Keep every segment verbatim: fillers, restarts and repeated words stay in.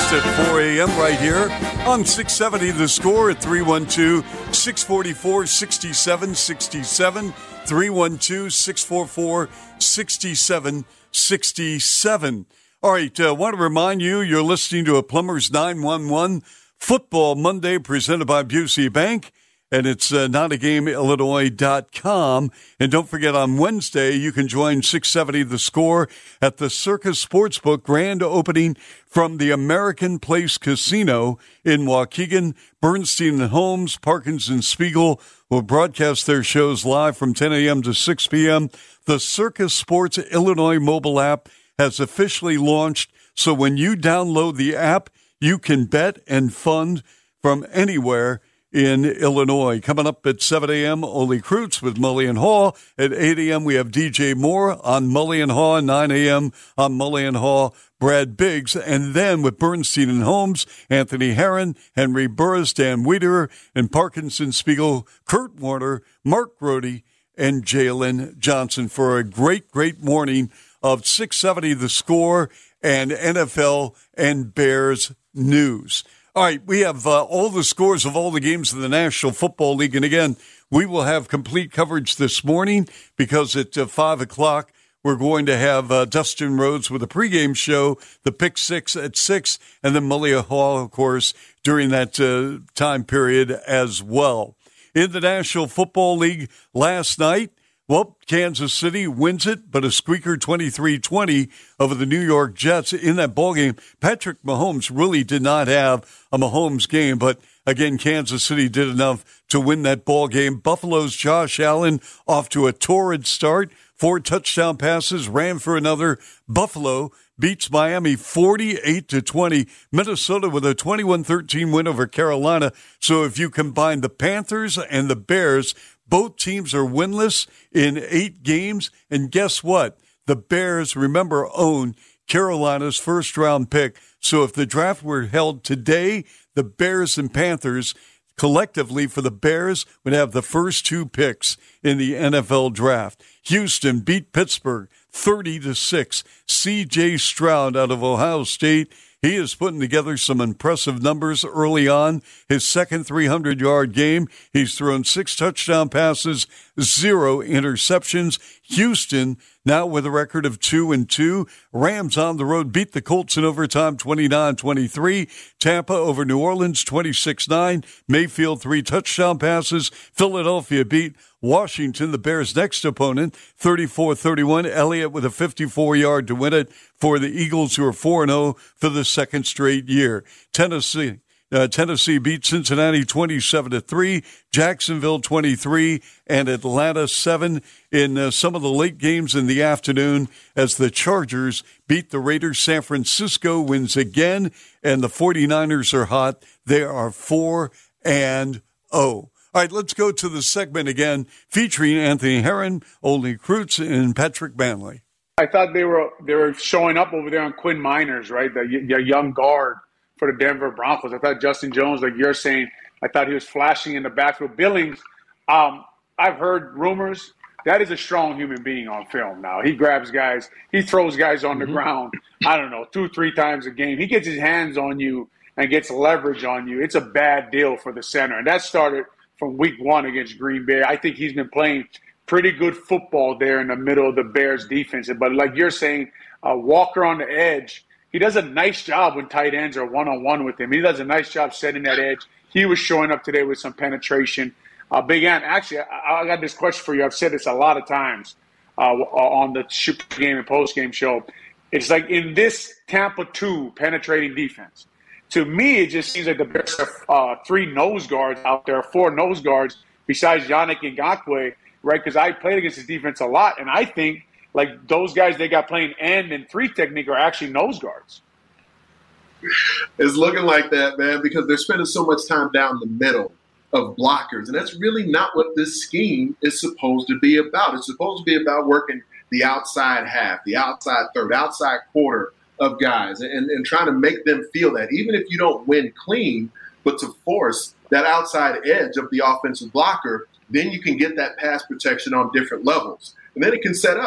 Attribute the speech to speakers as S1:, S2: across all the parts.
S1: Coast at four a.m. right here on six seventy The Score at three one two, six four four, six seven six seven, three one two, six four four, six seven six seven. All right, I uh, want to remind you, you're listening to a Plumbers nine one one Football Monday presented by Busey Bank, and it's uh, not a game illinois dot com. And don't forget, on Wednesday, you can join six seventy The Score at the Circus Sportsbook grand opening from the American Place Casino in Waukegan. Bernstein and Holmes, Parkins and Spiegel will broadcast their shows live from ten a.m. to six p.m. The Circus Sports Illinois mobile app has officially launched, so when you download the app, you can bet and fund from anywhere in Illinois. Coming up at seven a.m., Ole Kreutz with Mully and Haw. At eight a.m., we have D J Moore on Mully and Haw. nine a.m. on Mully and Haw, Brad Biggs. And then with Bernstein and Holmes, Anthony Herron, Henry Burris, Dan Wiederer, and Parkinson Spiegel, Kurt Warner, Mark Grody, and Jalen Johnson for a great, great morning of six seventy The Score and N F L and Bears news. All right, we have uh, all the scores of all the games in the National Football League. And again, we will have complete coverage this morning because at uh, five o'clock, we're going to have uh, Dustin Rhodes with a pregame show, the Pick Six at six, and then Mully Hall, of course, during that uh, time period as well. In the National Football League last night, well, Kansas City wins it, but a squeaker twenty-three twenty over the New York Jets in that ballgame. Patrick Mahomes really did not have a Mahomes game, but again, Kansas City did enough to win that ballgame. Buffalo's Josh Allen off to a torrid start. Four touchdown passes, ran for another. Buffalo beats Miami forty-eight to twenty. Minnesota with a twenty-one thirteen win over Carolina. So if you combine the Panthers and the Bears, both teams are winless in eight games. And guess what? The Bears, remember, own Carolina's first-round pick. So if the draft were held today, the Bears and Panthers collectively for the Bears would have the first two picks in the N F L draft. Houston beat Pittsburgh thirty to six. C J Stroud out of Ohio State, he is putting together some impressive numbers early on. His second three hundred yard game, he's thrown six touchdown passes, zero interceptions. Houston now with a record of two and two. Rams on the road beat the Colts in overtime twenty-nine twenty-three. Tampa over New Orleans twenty-six nine. Mayfield three touchdown passes. Philadelphia beat Washington, the Bears' next opponent, thirty-four thirty-one. Elliott with a fifty-four yard to win it for the Eagles, who are four and oh for the second straight year. Tennessee. Uh, Tennessee beat Cincinnati twenty-seven to three, Jacksonville twenty-three, and Atlanta seven in uh, some of the late games in the afternoon as the Chargers beat the Raiders. San Francisco wins again, and the 49ers are hot. They are four and oh. All right, let's go to the segment again featuring Anthony Herron, Ole Kreutz, and Patrick Manley.
S2: I thought they were they were showing up over there on Quinn Miners, right, the, the young guard for the Denver Broncos. I thought Justin Jones, like you're saying, I thought he was flashing in the backfield. Billings, um, I've heard rumors. That is a strong human being on film now. He grabs guys. He throws guys on the mm-hmm. ground, I don't know, two, three times a game. He gets his hands on you and gets leverage on you. It's a bad deal for the center. And that started from week one against Green Bay. I think he's been playing pretty good football there in the middle of the Bears defense. But like you're saying, uh, Walker on the edge, he does a nice job when tight ends are one-on-one with him. He does a nice job setting that edge. He was showing up today with some penetration. Uh, Big Ant, actually, I, I got this question for you. I've said this a lot of times uh, on the game and post-game show. It's like in this Tampa two penetrating defense, to me, it just seems like the Bears have uh, three nose guards out there, four nose guards besides Yannick Ngakoue, right? Because I played against this defense a lot, and I think like those guys they got playing end and three technique are actually nose guards.
S3: It's looking like that, man, because they're spending so much time down the middle of blockers, and that's really not what this scheme is supposed to be about. It's supposed to be about working the outside half, the outside third, outside quarter of guys and, and trying to make them feel that even if you don't win clean, but to force that outside edge of the offensive blocker, then you can get that pass protection on different levels. And then it can set up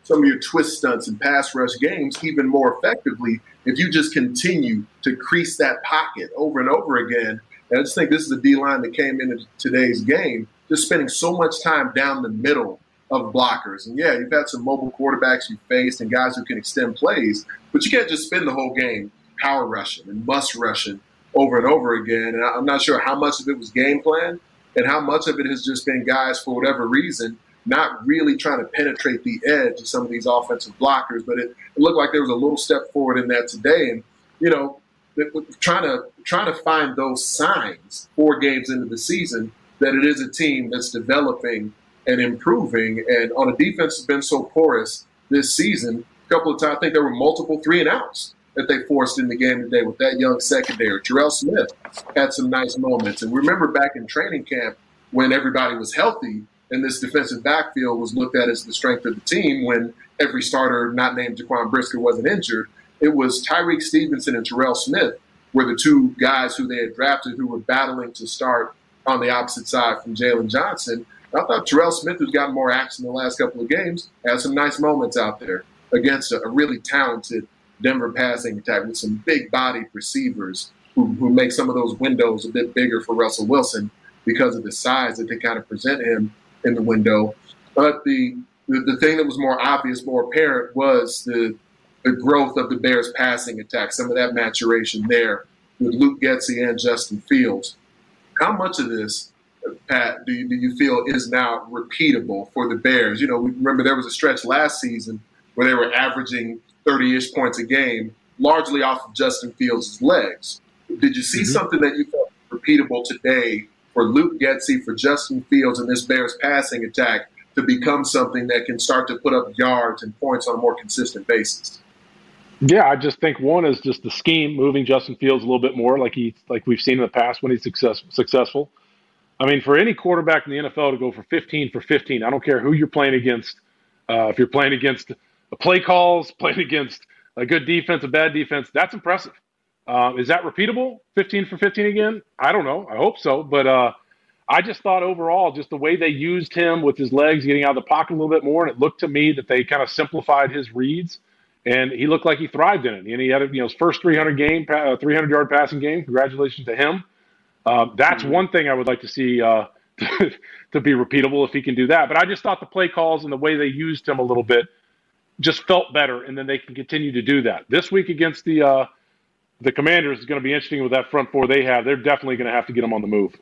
S3: some of your twist stunts and pass rush games even more effectively if you just continue to crease that pocket over and over again. And I just think this is a D-line that came into today's game just spending so much time down the middle of blockers. And, yeah, you've had some mobile quarterbacks you've faced and guys who can extend plays, but you can't just spend the whole game power rushing and bust rushing over and over again. And I'm not sure how much of it was game plan and how much of it has just been guys, for whatever reason, not really trying to penetrate the edge of some of these offensive blockers. But it, it looked like there was a little step forward in that today. And, you know, trying to trying to find those signs four games into the season that it is a team that's developing and improving. And on a defense that's been so porous this season, a couple of times I think there were multiple three and outs that they forced in the game today with that young secondary. Terrell Smith had some nice moments. And remember back in training camp when everybody was healthy, and this defensive backfield was looked at as the strength of the team when every starter not named Jaquan Brisker wasn't injured. It was Tyreek Stevenson and Terrell Smith were the two guys who they had drafted who were battling to start on the opposite side from Jalen Johnson. I thought Terrell Smith, who's gotten more action in the last couple of games, had some nice moments out there against a, a really talented Denver passing attack with some big-bodied receivers who, who make some of those windows a bit bigger for Russell Wilson because of the size that they kind of present him in the window. But the, the the thing that was more obvious, more apparent, was the the growth of the Bears passing attack, some of that maturation there with Luke Getsy and Justin Fields. How much of this, Pat, do you, do you feel is now repeatable for the Bears? You know, we remember there was a stretch last season where they were averaging thirty-ish points a game, largely off of Justin Fields' legs. Did you see mm-hmm. something that you felt repeatable today for Luke Getsy, for Justin Fields, and this Bears passing attack to become something that can start to put up yards and points on a more consistent basis?
S4: Yeah, I just think one is just the scheme, moving Justin Fields a little bit more like he like we've seen in the past when he's success, successful. I mean, for any quarterback in the N F L to go for fifteen for fifteen, I don't care who you're playing against. Uh, if you're playing against the play calls, playing against a good defense, a bad defense, that's impressive. Uh, is that repeatable, fifteen for fifteen again? I don't know. I hope so. But uh, I just thought overall, just the way they used him with his legs, getting out of the pocket a little bit more, and it looked to me that they kind of simplified his reads, and he looked like he thrived in it. And he had, you know, his first three hundred game, uh, three hundred yard passing game. Congratulations to him. Uh, that's mm-hmm. one thing I would like to see uh, to, to be repeatable if he can do that. But I just thought the play calls and the way they used him a little bit just felt better, and then they can continue to do that. This week against the uh, the Commanders is going to be interesting with that front four they have. They're definitely going to have to get them on the move.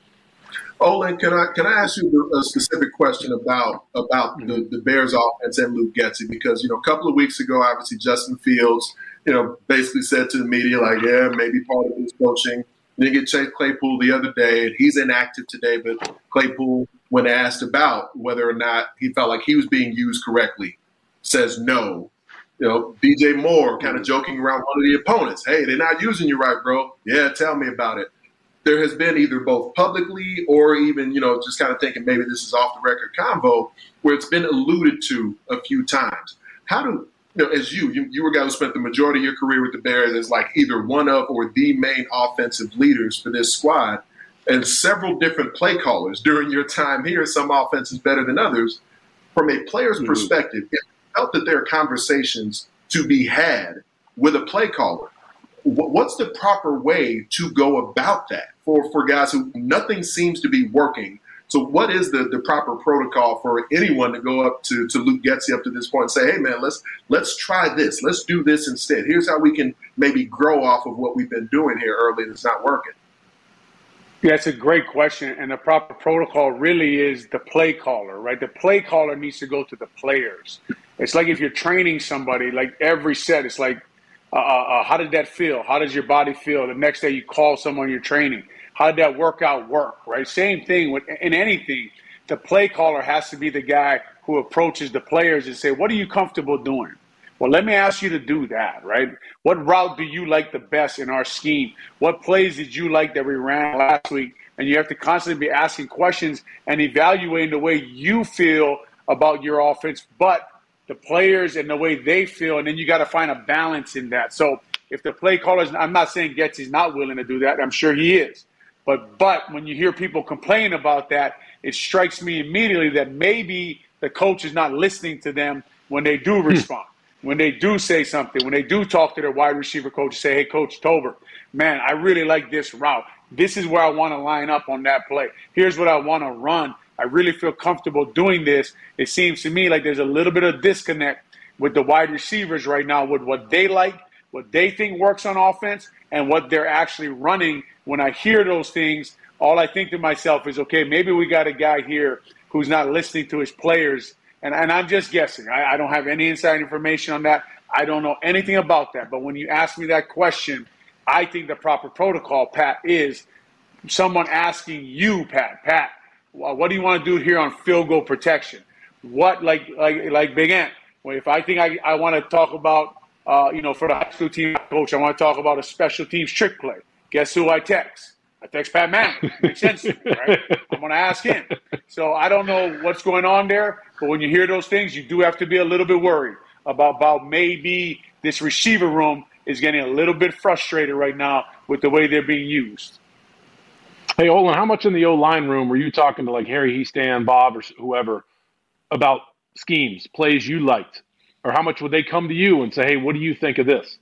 S3: Olin, can I can I ask you a specific question about about the, the Bears offense and Luke Getsy? Because, you know, a couple of weeks ago, obviously Justin Fields, you know, basically said to the media, like, yeah, maybe part of his coaching. Then you get Chase Claypool the other day, and he's inactive today, but Claypool, when asked about whether or not he felt like he was being used correctly, says no. You know, D J Moore kind of joking around one of the opponents. Hey, they're not using you right, bro. Yeah, tell me about it. There has been either both publicly or even, you know, just kind of thinking maybe this is off the record convo where it's been alluded to a few times. How do, you know, as you, you, you were a guy who spent the majority of your career with the Bears as like either one of or the main offensive leaders for this squad and several different play callers during your time here, some offenses better than others. From a player's mm-hmm. perspective, it felt that there are conversations to be had with a play caller. What's the proper way to go about that for, for guys who nothing seems to be working? So what is the, the proper protocol for anyone to go up to, to Luke Getsy up to this point and say, hey, man, let's let's try this. Let's do this instead. Here's how we can maybe grow off of what we've been doing here early that's not working.
S2: Yeah, it's a great question. And the proper protocol really is the play caller, right? The play caller needs to go to the players. It's like if you're training somebody, like every set, it's like, Uh, uh, how did that feel? How does your body feel? The next day you call someone you're training. How did that workout work, right? Same thing with in anything. The play caller has to be the guy who approaches the players and say, what are you comfortable doing? Well, let me ask you to do that, right? What route do you like the best in our scheme? What plays did you like that we ran last week? And you have to constantly be asking questions and evaluating the way you feel about your offense, but the players and the way they feel, and then you got to find a balance in that. So if the play callers, I'm not saying Getsy's not willing to do that. I'm sure he is. But but when you hear people complain about that, it strikes me immediately that maybe the coach is not listening to them when they do respond, when they do say something, when they do talk to their wide receiver coach, say, hey, Coach Tolbert, man, I really like this route. This is where I want to line up on that play. Here's what I want to run. I really feel comfortable doing this. It seems to me like there's a little bit of disconnect with the wide receivers right now with what they like, what they think works on offense, and what they're actually running. When I hear those things, all I think to myself is, okay, maybe we got a guy here who's not listening to his players. And, and I'm just guessing. I, I don't have any inside information on that. I don't know anything about that. But when you ask me that question, I think the proper protocol, Pat, is someone asking you, Pat, Pat, what do you want to do here on field goal protection? What, like like like Big Ant, well, if I think I, I want to talk about, uh, you know, for the high school team coach, I want to talk about a special teams trick play. Guess who I text? I text Pat Manning. Makes sense to me, right? I'm going to ask him. So I don't know what's going on there, but when you hear those things, you do have to be a little bit worried about, about maybe this receiver room is getting a little bit frustrated right now with the way they're being used.
S4: Hey, Olin, how much in the O-line room were you talking to like Harry Hiestand, Bob, or whoever about schemes, plays you liked? Or how much would they come to you and say, hey, what do you think of this?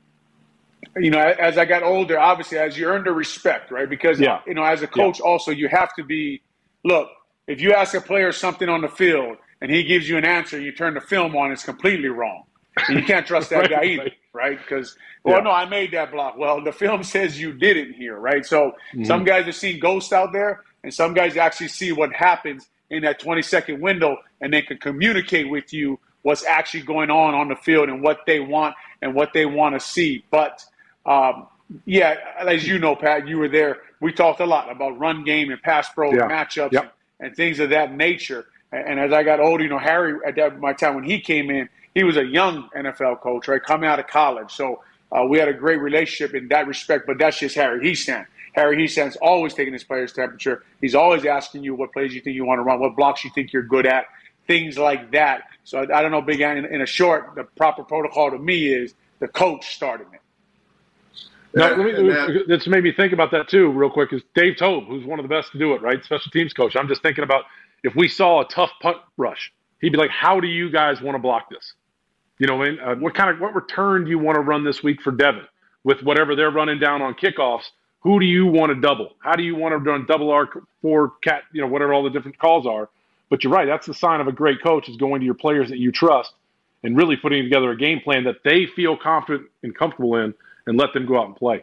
S2: You know, as I got older, obviously, as you earn the respect, right? Because, yeah. you know, as a coach yeah. also, you have to be, look, if you ask a player something on the field and he gives you an answer, you turn the film on, it's completely wrong. And you can't trust that right, guy either, right? Because, well, yeah. no, I made that block. Well, the film says you didn't here, right? So mm-hmm. some guys are seeing ghosts out there, and some guys actually see what happens in that twenty-second window, and they can communicate with you what's actually going on on the field and what they want and what they want to see. But, um, yeah, as you know, Pat, you were there. We talked a lot about run game and pass pro yeah. matchups yep. and, and things of that nature. And, and as I got older, you know, Harry, at that, my time when he came in, he was a young N F L coach, right, coming out of college. So uh, we had a great relationship in that respect, but that's just Harry Hiestand. Harry Hiestand's always taking his players' temperature. He's always asking you what plays you think you want to run, what blocks you think you're good at, things like that. So I, I don't know, Big Ann, in, in a short, the proper protocol to me is the coach starting it.
S4: Now, let me, that's made me think about that too, real quick, is Dave Tobe, who's one of the best to do it, right? Special teams coach. I'm just thinking about if we saw a tough punt rush, he'd be like, how do you guys want to block this? You know, I mean, uh, what kind of what return do you want to run this week for Devin with whatever they're running down on kickoffs? Who do you want to double? How do you want to run double R, four, cat, you know, whatever all the different calls are? But you're right. That's the sign of a great coach is going to your players that you trust and really putting together a game plan that they feel confident and comfortable in and let them go out and play.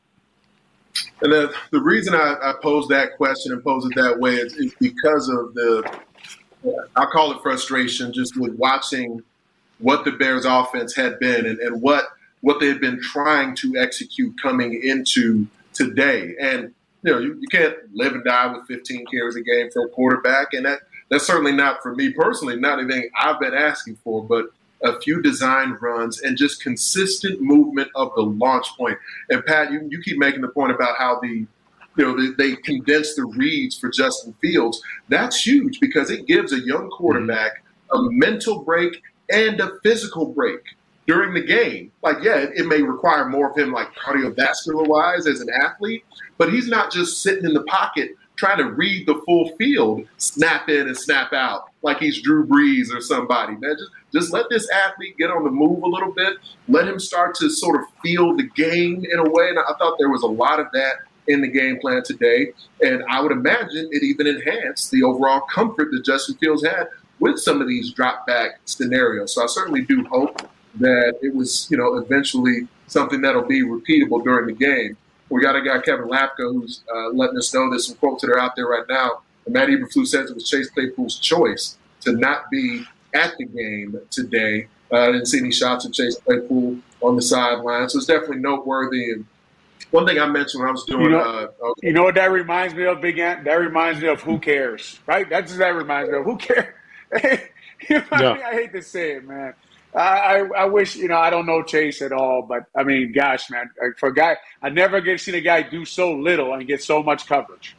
S3: And the, the reason I, I pose that question and pose it that way is, is because of the, I'll call it frustration, just with watching what the Bears offense had been and, and what what they had been trying to execute coming into today. And, you know, you, you can't live and die with fifteen carries a game for a quarterback. And that that's certainly not, for me personally, not anything I've been asking for, but a few design runs and just consistent movement of the launch point. And, Pat, you, you keep making the point about how the, you know, they, they condense the reads for Justin Fields. That's huge because it gives a young quarterback a mental break and a physical break during the game. Like, yeah, it, it may require more of him, like cardiovascular-wise as an athlete, but he's not just sitting in the pocket trying to read the full field, snap in and snap out like he's Drew Brees or somebody. Man, just, just let this athlete get on the move a little bit. Let him start to sort of feel the game in a way. And I thought there was a lot of that in the game plan today. And I would imagine it even enhanced the overall comfort that Justin Fields had with some of these drop back scenarios. So I certainly do hope that it was, you know, eventually something that'll be repeatable during the game. We got a guy, Kevin Lapka, who's uh, letting us know there's some quotes that are out there right now. And Matt Eberflus says it was Chase Claypool's choice to not be at the game today. Uh, I didn't see any shots of Chase Claypool on the sideline. So it's definitely noteworthy. And one thing I mentioned when I was doing you know, uh, – okay.
S2: You know what that reminds me of, Big Ant? That reminds me of who cares, right? That's what that reminds me of. Who cares? you know, yeah. I, mean, I hate to say it, man. I, I, I wish, you know, I don't know Chase at all, but, I mean, gosh, man, for a guy – I never get to see a guy do so little and get so much coverage.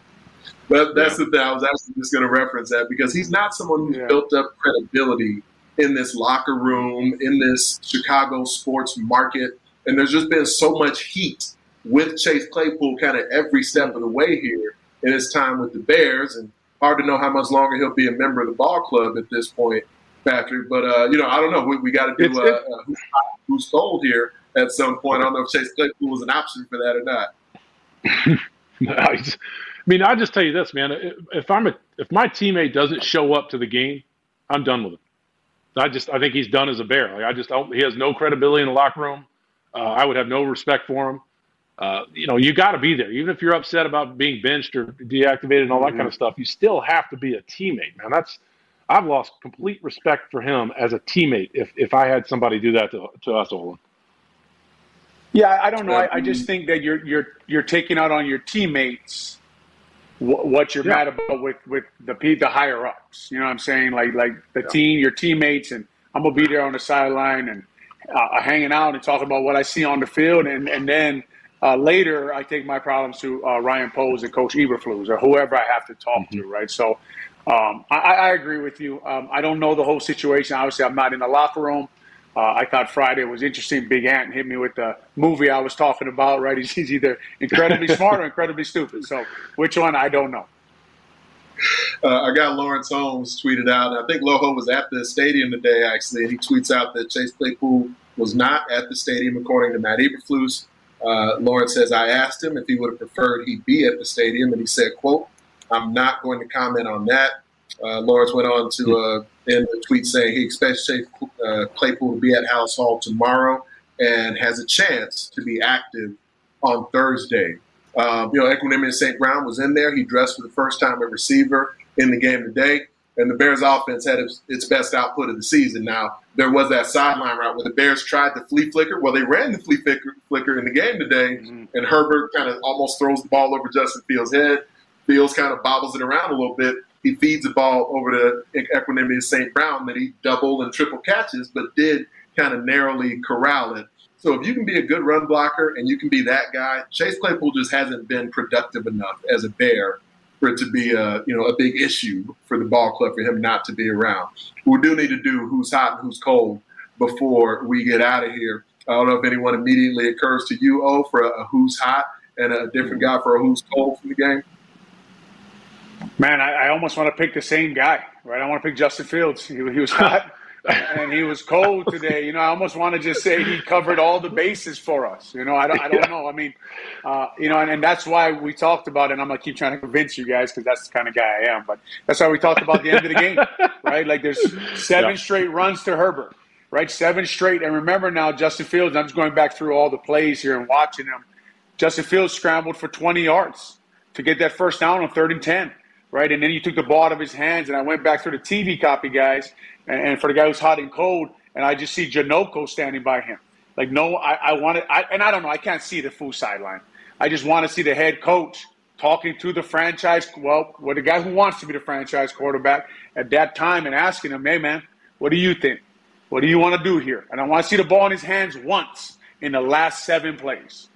S3: But that's yeah. the thing. I was actually just going to reference that because he's not someone who's yeah. built up credibility in this locker room, in this Chicago sports market. And there's just been so much heat with Chase Claypool kind of every step of the way here in his time with the Bears. And hard to know how much longer he'll be a member of the ball club at this point. Patrick. But, uh, you know, I don't know. We, we got to do
S4: It's-
S3: uh,
S4: it-
S3: uh, who's, who's cold here at some point. I don't know if Chase Claypool was an option for that or not.
S4: I mean, I just tell you this, man. If I'm a, if my teammate doesn't show up to the game, I'm done with him. I just, I think he's done as a Bear. Like I just, don't, he has no credibility in the locker room. Uh, I would have no respect for him. Uh, you know, you got to be there, even if you're upset about being benched or deactivated and all that mm-hmm. kind of stuff. You still have to be a teammate, man. That's, I've lost complete respect for him as a teammate. If if I had somebody do that to to us, Olin.
S2: Yeah, I don't know. I, I just think that you're you're you're taking out on your teammates what you're yeah. mad about with, with the the higher ups. You know what I'm saying? Like like the yeah. team, your teammates, and I'm gonna be there on the sideline and uh, hanging out and talking about what I see on the field, and and then uh, later I take my problems to uh, Ryan Poles and Coach Eberflus or whoever I have to talk mm-hmm. to. Right? So um, I, I agree with you. Um, I don't know the whole situation. Obviously, I'm not in the locker room. Uh, I thought Friday was interesting. Big Ant hit me with the movie I was talking about, right? He's, he's either incredibly smart or incredibly stupid. So which one, I don't know.
S3: Uh, I got Lawrence Holmes tweeted out. And I think Loho was at the stadium today, actually, and he tweets out that Chase Claypool was not at the stadium, according to Matt Eberflus. Uh, Lawrence says, I asked him if he would have preferred he be at the stadium, and he said, quote, I'm not going to comment on that. Uh, Lawrence went on to uh, end the tweet saying he expects Chase uh, Claypool to be at House Hall tomorrow and has a chance to be active on Thursday. Uh, you know, Equanimous Saint Brown was in there. He dressed for the first time at receiver in the game today, and the Bears offense had its, its best output of the season. Now, there was that sideline route where the Bears tried the flea flicker. Well, they ran the flea flicker, flicker in the game today, mm-hmm. and Herbert kind of almost throws the ball over Justin Fields' head. Fields kind of bobbles it around a little bit. He feeds the ball over to Equanimity Saint Brown that he double and triple catches, but did kind of narrowly corral it. So if you can be a good run blocker and you can be that guy, Chase Claypool just hasn't been productive enough as a Bear for it to be a, you know, a big issue for the ball club for him not to be around. We do need to do who's hot and who's cold before we get out of here. I don't know if anyone immediately occurs to you, O, for a, a who's hot and a different guy for a who's cold from the game.
S2: Man, I, I almost want to pick the same guy, right? I want to pick Justin Fields. He, he was hot and he was cold today. You know, I almost want to just say he covered all the bases for us. You know, I don't, I don't know. I mean, uh, you know, and, and that's why we talked about it. And I'm going to keep trying to convince you guys because that's the kind of guy I am. But that's why we talked about the end of the game, right? Like there's seven yeah. straight runs to Herbert, right? Seven straight. And remember now, Justin Fields, I'm just going back through all the plays here and watching him. Justin Fields scrambled for twenty yards to get that first down on third and ten. Right, and then he took the ball out of his hands, and I went back through the T V copy, guys, and, and for the guy who's hot and cold, and I just see Janoko standing by him. Like, no, I, I want to, I, and I don't know, I can't see the full sideline. I just want to see the head coach talking to the franchise, well, well, the guy who wants to be the franchise quarterback at that time and asking him, hey, man, what do you think? What do you want to do here? And I want to see the ball in his hands once in the last seven plays.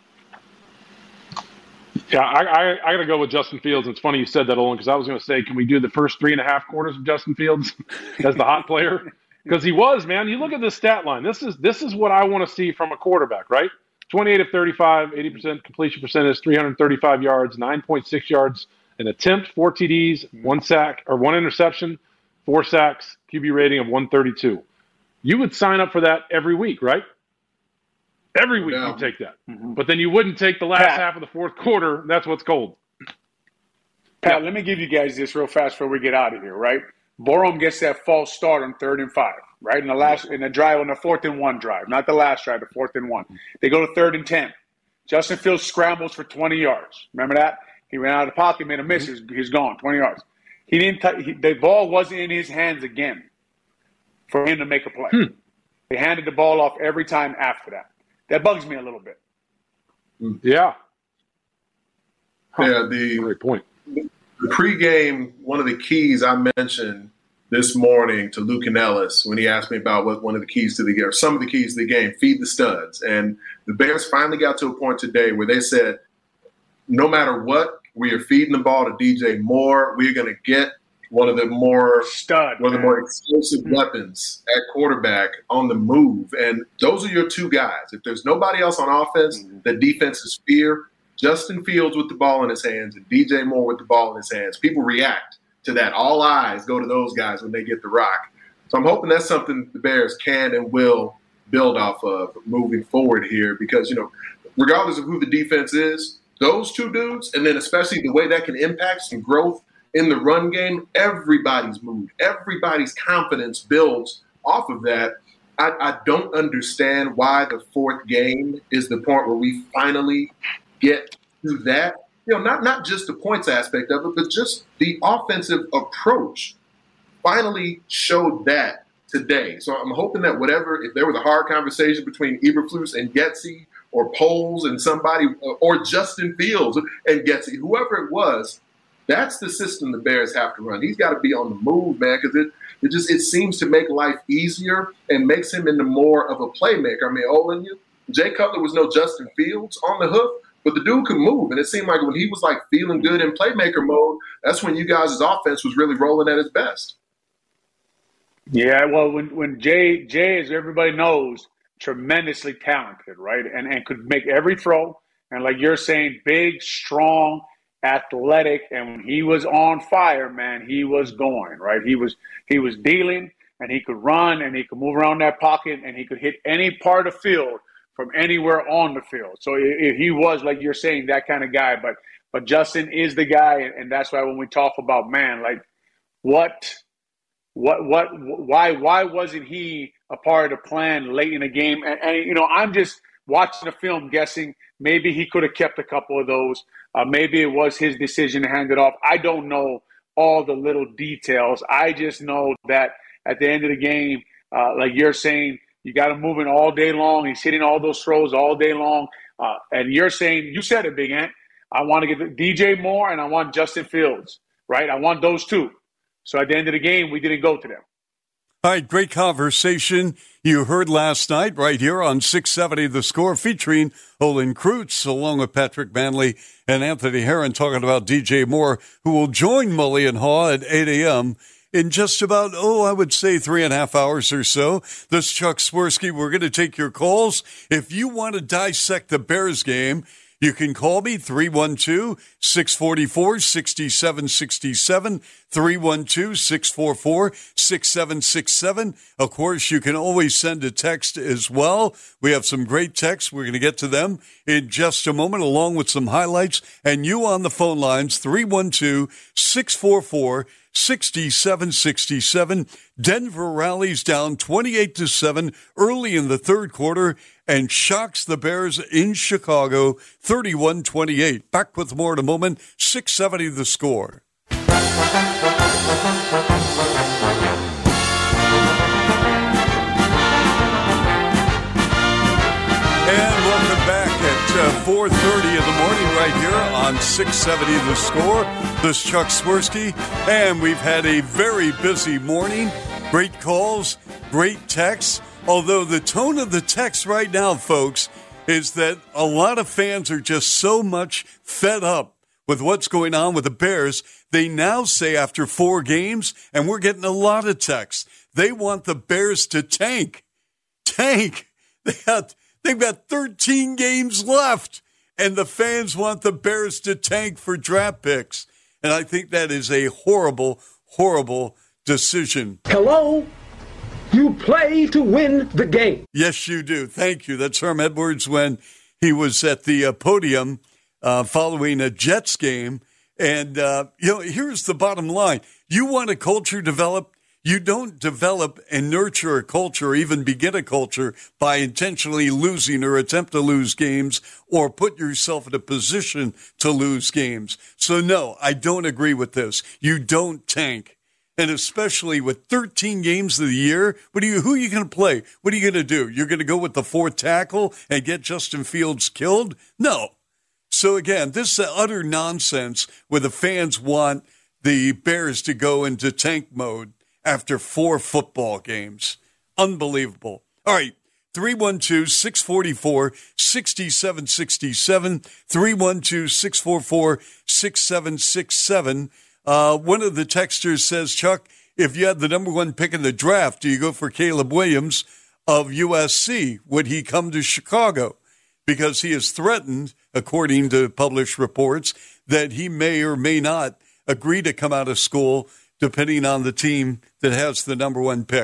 S4: Yeah, I, I, I got to go with Justin Fields. It's funny you said that, Olin, because I was going to say, can we do the first three and a half quarters of Justin Fields as the hot player? Because he was, man. You look at this stat line. This is this is what I want to see from a quarterback, right? twenty-eight of thirty-five, eighty percent completion percentage, three hundred thirty-five yards, nine point six yards an attempt, four T Ds, one sack or one interception, four sacks, Q B rating of one thirty-two. You would sign up for that every week, right? Every week
S3: no.
S4: you take that. Mm-hmm. But then you wouldn't take the last Pat, half of the fourth quarter. That's what's cold.
S2: Pat, yeah. Let me give you guys this real fast before we get out of here, right? Borom gets that false start on third and five, right? In the last in the drive, on the fourth and one drive. Not the last drive, the fourth and one. They go to third and ten. Justin Fields scrambles for twenty yards. Remember that? He ran out of the pocket, made a miss. Mm-hmm. He's gone, twenty yards. He didn't. T- he, the ball wasn't in his hands again for him to make a play. Hmm. They handed the ball off every time after that. That bugs me a little bit.
S4: Yeah.
S3: Huh. Yeah, the,
S4: Great point.
S3: the pregame, one of the keys I mentioned this morning to Luke and Ellis when he asked me about what one of the keys to the game, or some of the keys to the game, feed the studs. And the Bears finally got to a point today where they said, no matter what, we are feeding the ball to D J Moore. We're going to get one of the more
S2: Stud,
S3: one of the more explosive mm-hmm. weapons at quarterback on the move. And those are your two guys. If there's nobody else on offense mm-hmm. that defenses fear, Justin Fields with the ball in his hands and D J Moore with the ball in his hands, people react to that. All eyes go to those guys when they get the rock. So I'm hoping that's something the Bears can and will build off of moving forward here because, you know, regardless of who the defense is, those two dudes, and then especially the way that can impact some growth in the run game, everybody's mood, everybody's confidence builds off of that. I, I don't understand why the fourth game is the point where we finally get to that. You know, not, not just the points aspect of it, but just the offensive approach finally showed that today. So I'm hoping that whatever, if there was a hard conversation between Eberflus and Getsy or Poles and somebody, or Justin Fields and Getsy, whoever it was, that's the system the Bears have to run. He's got to be on the move, man, because it, it just it seems to make life easier and makes him into more of a playmaker. I mean, Olin, Jay Cutler was no Justin Fields on the hook, but the dude could move. And it seemed like when he was like feeling good in playmaker mode, that's when you guys' offense was really rolling at its best.
S2: Yeah, well, when when Jay, Jay, as everybody knows, tremendously talented, right? And and could make every throw. And like you're saying, big, strong, athletic. And when he was on fire, man, he was going, right? He was he was dealing, and he could run, and he could move around that pocket, and he could hit any part of the field from anywhere on the field. So it, it, he was, like you're saying, that kind of guy. But but Justin is the guy, and, and that's why when we talk about, man, like what – What, what, why, why wasn't he a part of the plan late in the game? And, and you know, I'm just watching the film guessing maybe he could have kept a couple of those. Uh, maybe it was his decision to hand it off. I don't know all the little details. I just know that at the end of the game, uh, like you're saying, you got him moving all day long. He's hitting all those throws all day long. Uh, and you're saying, you said it, Big Ant, I want to get D J Moore and I want Justin Fields, right? I want those two. So at the end of the game, we didn't go to them.
S1: All right, great conversation you heard last night right here on six seventy The Score, featuring Olin Kreutz along with Patrick Manley and Anthony Herron talking about D J Moore, who will join Mully and Haw at eight a.m. in just about, oh, I would say three and a half hours or so. This is Chuck Swirsky. We're going to take your calls. If you want to dissect the Bears game, you can call me, three one two, six four four, six seven six seven, three one two, six four four, six seven six seven. Of course, you can always send a text as well. We have some great texts. We're going to get to them in just a moment, along with some highlights. And you on the phone lines, three one two, six four four, six seven six seven. Denver rallies down twenty-eight to seven early in the third quarter and shocks the Bears in Chicago thirty-one twenty-eight. Back with more in a moment. six seventy The Score. And welcome back at uh, four thirty in the morning right here on six seventy The Score. This is Chuck Swirsky, and we've had a very busy morning. Great calls, great texts. Although the tone of the text right now, folks, is that a lot of fans are just so much fed up with what's going on with the Bears. They now say after four games, and we're getting a lot of texts, they want the Bears to tank. Tank. They got, they've got thirteen games left, and the fans want the Bears to tank for draft picks. And I think that is a horrible, horrible decision.
S5: Hello? You play to win the game.
S1: Yes, you do. Thank you. That's Herm Edwards when he was at the uh, podium uh, following a Jets game. And, uh, you know, here's the bottom line. You want a culture developed? You don't develop and nurture a culture or even begin a culture by intentionally losing or attempt to lose games or put yourself in a position to lose games. So, no, I don't agree with this. You don't tank. And especially with thirteen games of the year, what do you? Who are you going to play? What are you going to do? You're going to go with the fourth tackle and get Justin Fields killed? No. So again, this is utter nonsense where the fans want the Bears to go into tank mode after four football games. Unbelievable. All right. three one two, six four four, six seven six seven, three one two, six four four, six seven six seven. Uh, one of the texters says, Chuck, if you had the number one pick in the draft, do you go for Caleb Williams of U S C? Would he come to Chicago? Because he has threatened, according to published reports, that he may or may not agree to come out of school depending on the team that has the number one pick.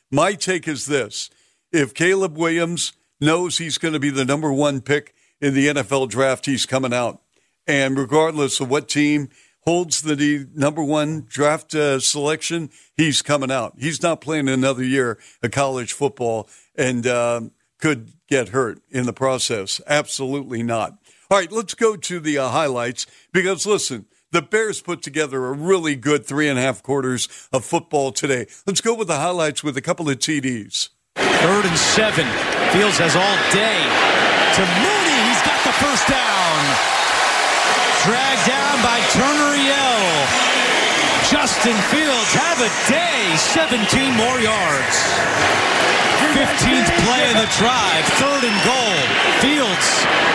S1: My take is this. If Caleb Williams knows he's going to be the number one pick in the N F L draft, he's coming out. And regardless of what team holds the number one draft uh, selection, he's coming out. He's not playing another year of college football and uh, could get hurt in the process. Absolutely not. All right, let's go to the uh, highlights because, listen, the Bears put together a really good three and a half quarters of football today. Let's go with the highlights with a couple of T Ds.
S6: Third and seven. Fields has all day. To Mooney, he's got the first down. Dragged down by Turner-Yell. Justin Fields have a day. seventeen more yards. fifteenth play of the drive. Third and goal. Fields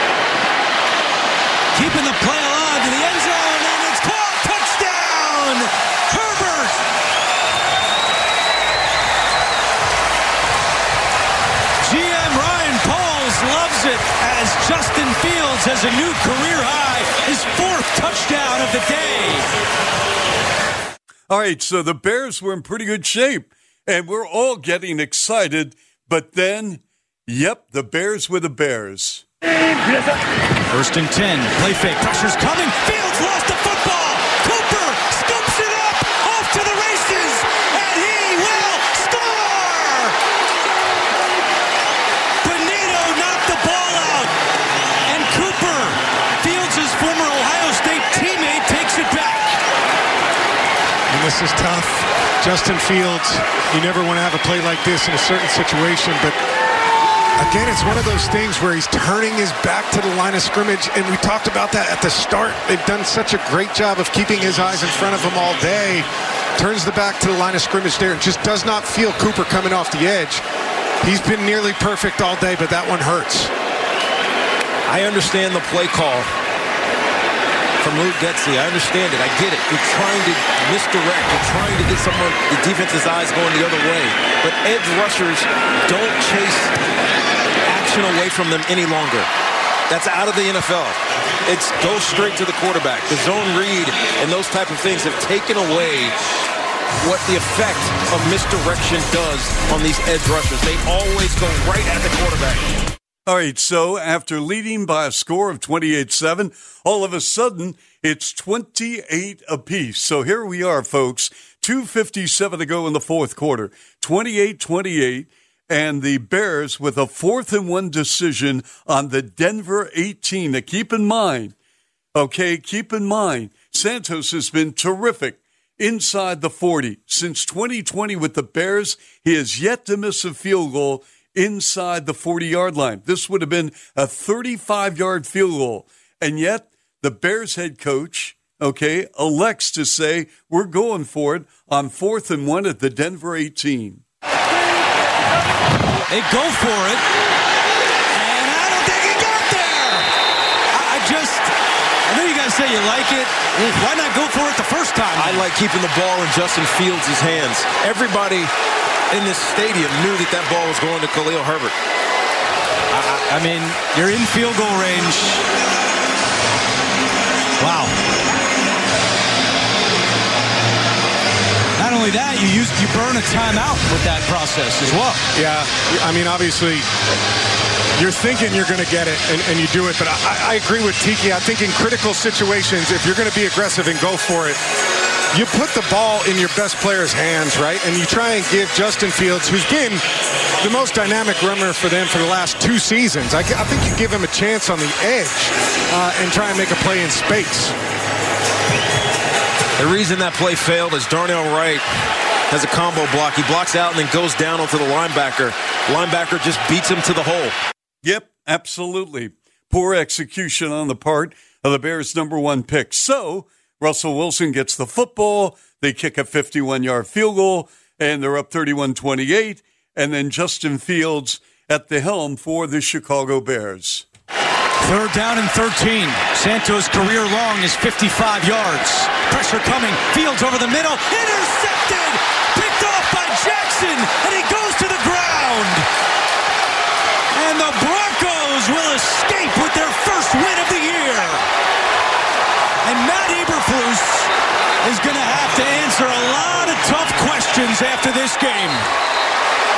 S6: keeping the play alive to the end zone, and it's caught. Touchdown! Herbert! G M Ryan Pauls loves it as Justin Fields has a new career high, his fourth touchdown of the day.
S1: All right, so the Bears were in pretty good shape, and we're all getting excited, but then, yep, the Bears were the Bears.
S6: First and ten. Play fake. Pressure's coming. Fields lost the football. Cooper scoops it up. Off to the races. And he will score. Benito knocked the ball out. And Cooper, Fields' former Ohio State teammate, takes it back.
S7: And this is tough. Justin Fields, you never want to have a play like this in a certain situation, but again, it's one of those things where he's turning his back to the line of scrimmage, and we talked about that at the start. They've done such a great job of keeping his eyes in front of him all day. Turns the back to the line of scrimmage there and just does not feel Cooper coming off the edge. He's been nearly perfect all day, but that one hurts.
S8: I understand the play call from Luke Getsy. I understand it. I get it. You're trying to misdirect. You're trying to get someone, the defense's eyes going the other way. But edge rushers don't chase action away from them any longer. That's out of the N F L. It's go straight to the quarterback. The zone read and those type of things have taken away what the effect of misdirection does on these edge rushers. They always go right at the quarterback.
S1: All right, so after leading by a score of twenty-eight seven, all of a sudden it's twenty-eight apiece. So here we are, folks, two fifty-seven to go in the fourth quarter, twenty-eight twenty-eight, and the Bears with a fourth and one decision on the Denver eighteen. Now keep in mind, okay, keep in mind, Santos has been terrific inside the forty. Since twenty twenty with the Bears, he has yet to miss a field goal inside the forty-yard line. This would have been a thirty-five-yard field goal. And yet, the Bears head coach, okay, elects to say, we're going for it on fourth and one at the Denver eighteen.
S6: They go for it. And I don't think he got there. I, I just, I know you guys say you like it. Why not go for it the first time?
S8: I like keeping the ball in Justin Fields' hands. Everybody in this stadium knew that that ball was going to Khalil Herbert.
S6: I, I mean, you're in field goal range. Wow. Not only that, you use you burn a timeout with that process as well.
S7: Yeah, I mean, obviously, you're thinking you're going to get it, and, and you do it. But I, I agree with Tiki. I think in critical situations, if you're going to be aggressive and go for it, you put the ball in your best player's hands, right? And you try and give Justin Fields, who's been the most dynamic runner for them for the last two seasons, I, I think you give him a chance on the edge uh, and try and make a play in space.
S8: The reason that play failed is Darnell Wright has a combo block. He blocks out and then goes down onto the linebacker. Linebacker just beats him to the hole.
S1: Yep, absolutely. Poor execution on the part of the Bears' number one pick. So Russell Wilson gets the football. They kick a fifty-one-yard field goal, and they're up thirty-one twenty-eight. And then Justin Fields at the helm for the Chicago Bears.
S6: Third down and thirteen. Santos' career long is fifty-five yards. Pressure coming. Fields over the middle. Intercepted! Picked off by Jackson, and he goes to the ground. And the Broncos will escape with their first win of the year. And Matt Eberflus is going to have to answer a lot of tough questions after this game.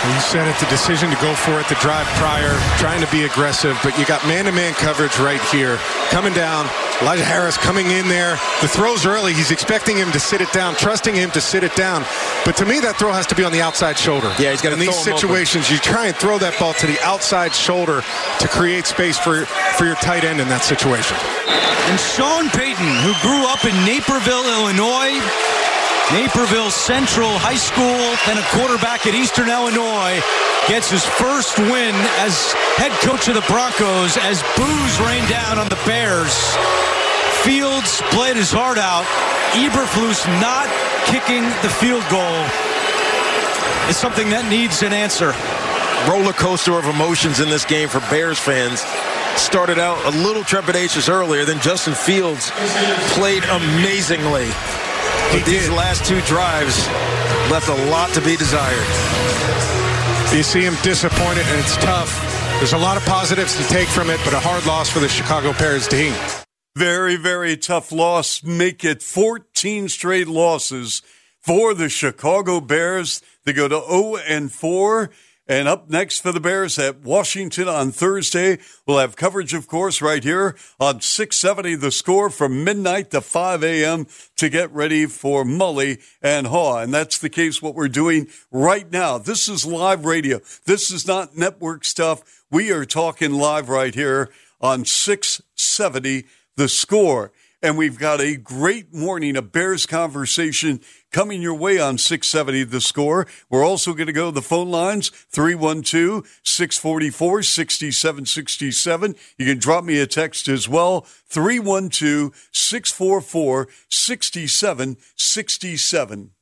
S7: You said it, the decision to go for it, the drive prior, trying to be aggressive, but you got man-to-man coverage right here. Coming down, Elijah Harris coming in there. The throw's early. He's expecting him to sit it down, trusting him to sit it down. But to me, that throw has to be on the outside shoulder.
S8: Yeah, he's got to
S7: In these situations, you try and throw that ball to the outside shoulder to create space for, for your tight end in that situation.
S6: And Sean Payton, who grew up in Naperville, Illinois, Naperville Central High School, and a quarterback at Eastern Illinois, gets his first win as head coach of the Broncos as boos rain down on the Bears. Fields played his heart out. Eberflus not kicking the field goal is something that needs an answer.
S8: Roller coaster of emotions in this game for Bears fans. Started out a little trepidatious earlier, then Justin Fields played amazingly. But these last two drives left a lot to be desired.
S7: You see him disappointed, and it's tough. There's a lot of positives to take from it, but a hard loss for the Chicago Bears team.
S1: Very, very tough loss. Make it fourteen straight losses for the Chicago Bears. They go to oh and four. And up next for the Bears at Washington on Thursday, we'll have coverage, of course, right here on six seventy The Score from midnight to five a.m. to get ready for Mully and Haw. And that's the case what we're doing right now. This is live radio. This is not network stuff. We are talking live right here on six seventy The Score. And we've got a great morning of Bears conversation coming your way on six seventy The Score. We're also going to go to the phone lines, three one two, six four four, six seven six seven. You can drop me a text as well, three one two, six four four, six seven six seven.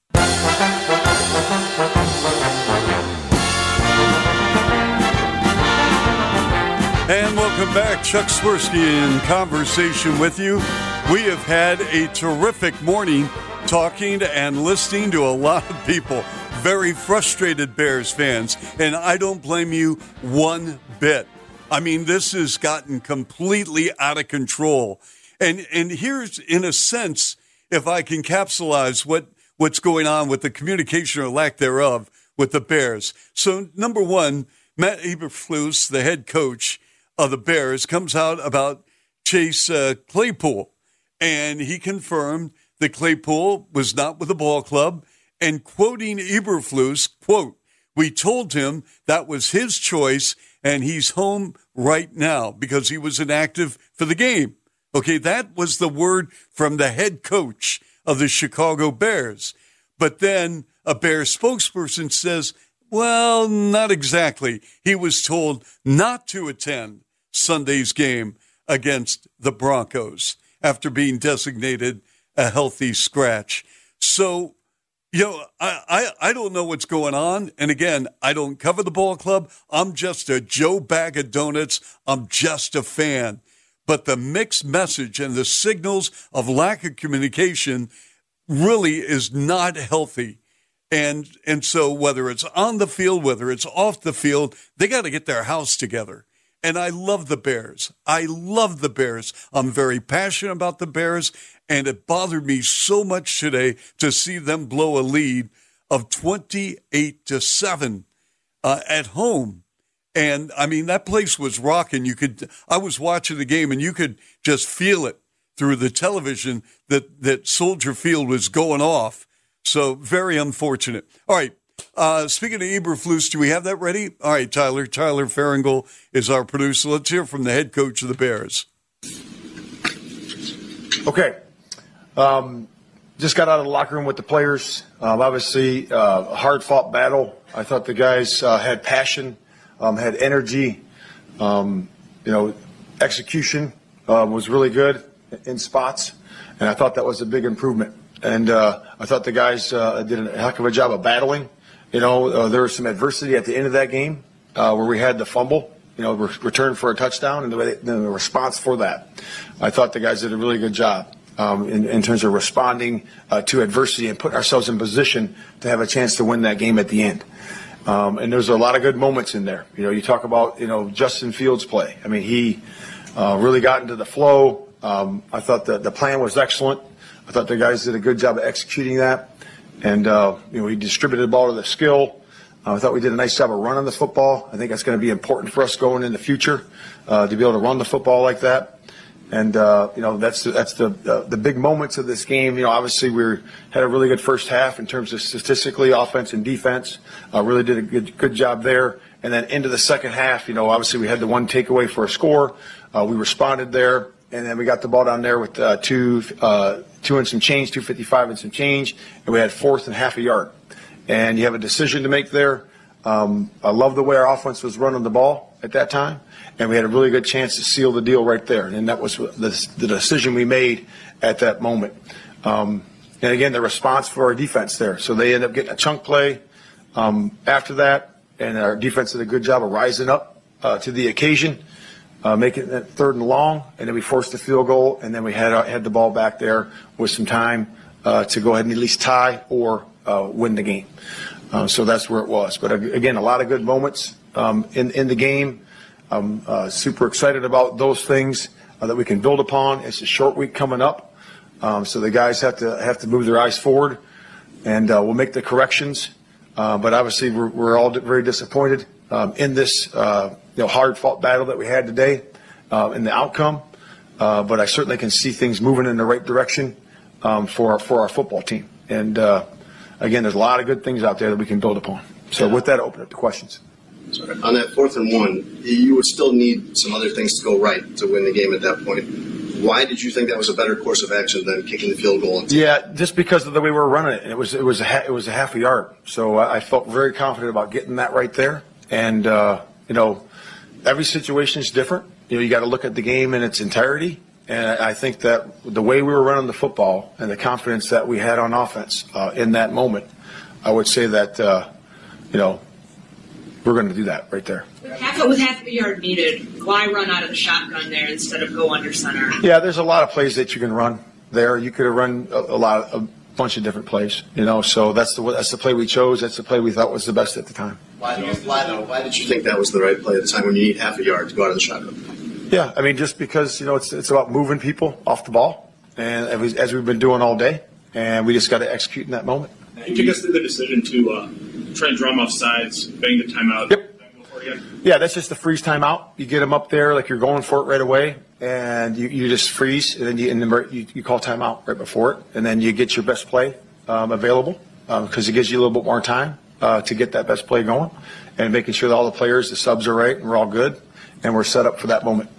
S1: And welcome back. Chuck Swirsky in conversation with you. We have had a terrific morning talking and listening to a lot of people, very frustrated Bears fans, and I don't blame you one bit. I mean, this has gotten completely out of control. And and here's, in a sense, if I can capsulize what, what's going on with the communication or lack thereof with the Bears. So, number one, Matt Eberflus, the head coach of the Bears, comes out about Chase uh, Claypool, and he confirmed that Claypool was not with the ball club, and quoting Eberflus, quote, "We told him that was his choice, and he's home right now because he was inactive for the game." Okay, that was the word from the head coach of the Chicago Bears. But then a Bears spokesperson says, well, not exactly. He was told not to attend Sunday's game against the Broncos after being designated a healthy scratch. So, you know, I, I, I don't know what's going on. And again, I don't cover the ball club. I'm just a Joe Bag of Donuts. I'm just a fan. But the mixed message and the signals of lack of communication really is not healthy. And and so whether it's on the field, whether it's off the field, they got to get their house together. And I love the Bears. I love the Bears. I'm very passionate about the Bears, and it bothered me so much today to see them blow a lead of twenty-eight to seven uh, at home. And I mean, that place was rocking. You could, I was watching the game, and you could just feel it through the television that that Soldier Field was going off. So very unfortunate. All right. Uh, speaking of Eberflus, do we have that ready? All right, Tyler. Tyler Farringle is our producer. Let's hear from the head coach of the Bears.
S9: Okay. Um, just got out of the locker room with the players. Um, obviously, uh, a hard-fought battle. I thought the guys uh, had passion, um, had energy. Um, you know, execution uh, was really good in spots, and I thought that was a big improvement. And uh, I thought the guys uh, did a heck of a job of battling. You know, uh, there was some adversity at the end of that game uh, where we had the fumble, you know, re- return for a touchdown, and the, the response for that. I thought the guys did a really good job um, in, in terms of responding uh, to adversity and putting ourselves in position to have a chance to win that game at the end. Um, and there's a lot of good moments in there. You know, you talk about, you know, Justin Fields' play. I mean, he uh, really got into the flow. Um, I thought the, the plan was excellent. I thought the guys did a good job of executing that. And, uh, you know, he distributed the ball to the skill. Uh, I thought we did a nice job of running the football. I think that's going to be important for us going in the future uh, to be able to run the football like that. And, uh, you know, that's the, that's the, uh, the big moments of this game. You know, obviously we had a really good first half in terms of statistically, offense and defense. Uh, really did a good, good job there. And then into the second half, you know, obviously we had the one takeaway for a score. Uh, we responded there. And then we got the ball down there with uh, two, uh, two and some change, two fifty-five and some change. And we had fourth and half a yard. And you have a decision to make there. Um, I love the way our offense was running the ball at that time. And we had a really good chance to seal the deal right there. And that was the, the decision we made at that moment. Um, and, again, the response for our defense there. So they ended up getting a chunk play um, after that. And our defense did a good job of rising up uh, to the occasion, uh, making it third and long. And then we forced the field goal. And then we had, uh, had the ball back there with some time uh, to go ahead and at least tie or uh, win the game. Uh, so that's where it was. But, again, a lot of good moments um, in, in the game. I'm uh, super excited about those things uh, that we can build upon. It's a short week coming up, um, so the guys have to have to move their eyes forward, and uh, we'll make the corrections. Uh, but obviously, we're, we're all very disappointed um, in this uh, you know hard-fought battle that we had today uh, in the outcome. Uh, but I certainly can see things moving in the right direction um, for our, for our football team. And uh, again, there's a lot of good things out there that we can build upon. So with that, I open up the questions.
S10: Sorry. On that fourth and one, you would still need some other things to go right to win the game at that point. Why did you think that was a better course of action than kicking the field goal?
S9: Yeah, just because of the way we were running it. It was it was a ha- it was a half a yard, so I felt very confident about getting that right there. And uh, you know, every situation is different. You know, you got to look at the game in its entirety. And I think that the way we were running the football and the confidence that we had on offense uh, in that moment, I would say that uh, you know. We're going to do that right there.
S11: Half with half a yard needed, why run out of the shotgun there instead of go under center?
S9: Yeah, there's a lot of plays that you can run there. You could have run a, a lot, a bunch of different plays. You know, so that's the that's the play we chose. That's the play we thought was the best at the time.
S10: Why though? Why though? Why did you think that was the right play at the time when you need half a yard to go out of the shotgun?
S9: Yeah, I mean, just because you know it's it's about moving people off the ball, and as, as we've been doing all day, and we just got to execute in that moment.
S12: You took us through the decision to uh, try and draw them off sides, bang the timeout.
S9: Yep. Yeah, that's just the freeze timeout. You get them up there like you're going for it right away, and you, you just freeze, and then you, and then you, you call timeout right before it, and then you get your best play um, available because um, it gives you a little bit more time uh, to get that best play going, and making sure that all the players, the subs are right, and we're all good, and we're set up for that moment.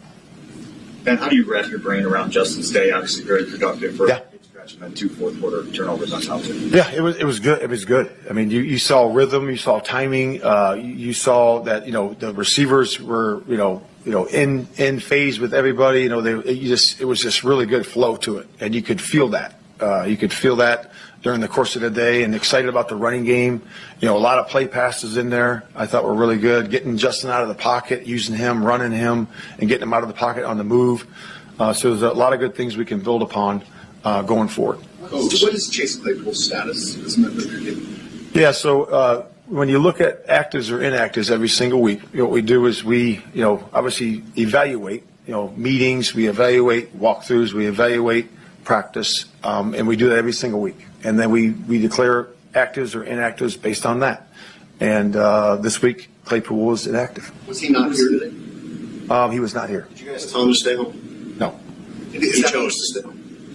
S12: And how do you wrap your brain around Justin's day? Obviously very productive for
S9: yeah.
S12: and then two fourth quarter turnovers on top of it.
S9: Yeah, it was it was good. It was good. I mean, you, you saw rhythm, you saw timing, uh, you, you saw that you know the receivers were you know you know in in phase with everybody. You know, they you just it was just really good flow to it, and you could feel that. Uh, you could feel that during the course of the day, and excited about the running game. You know, a lot of play passes in there I thought were really good. Getting Justin out of the pocket, using him, running him, and getting him out of the pocket on the move. Uh, so there's a lot of good things we can build upon. Uh, going forward.
S10: Coach, what is Chase Claypool's status as a member of your team?
S9: Yeah, so uh, when you look at actives or inactives every single week, you know, what we do is we, you know, obviously evaluate, you know, meetings, we evaluate walkthroughs, we evaluate practice, um, and we do that every single week. And then we, we declare actives or inactives based on that. And uh, this week, Claypool was inactive.
S10: Was he not here today?
S9: Um, he was not here.
S10: Did you guys tell him to stay home?
S9: No.
S10: He chose to stay home.